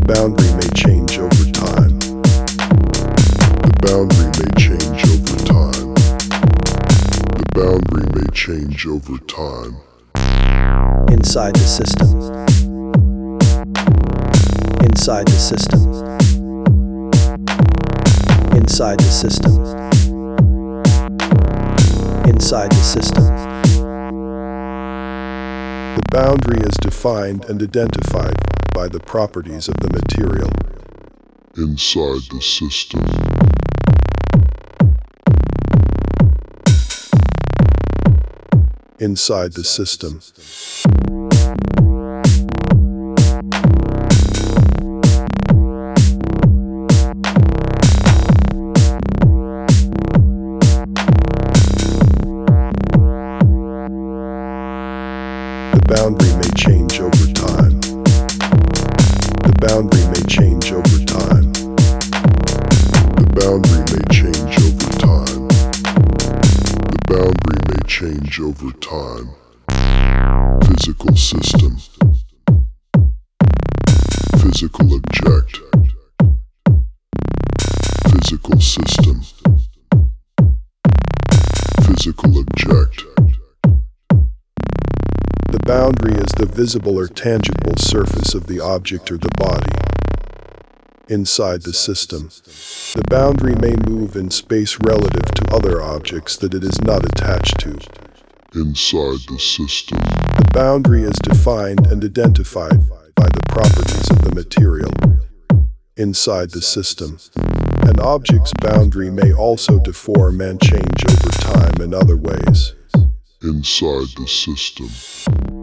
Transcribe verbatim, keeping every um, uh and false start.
The boundary may change over time. The boundary may change over time. The boundary may change over time. Inside the system. Inside the system. Inside the system. Inside the system. The boundary is defined and identified by the properties of the material. Inside the system. Inside the system. The boundary may change over time. The boundary may change over time. The boundary may change over time. The boundary may change over time. Physical system. Physical object. Physical system. Physical object. The boundary is the visible or tangible surface of the object or the body. Inside the system, the boundary may move in space relative to other objects that it is not attached to. Inside the system. The boundary is defined and identified by the properties of the material. Inside the system, an object's boundary may also deform and change over time in other ways. Inside the system.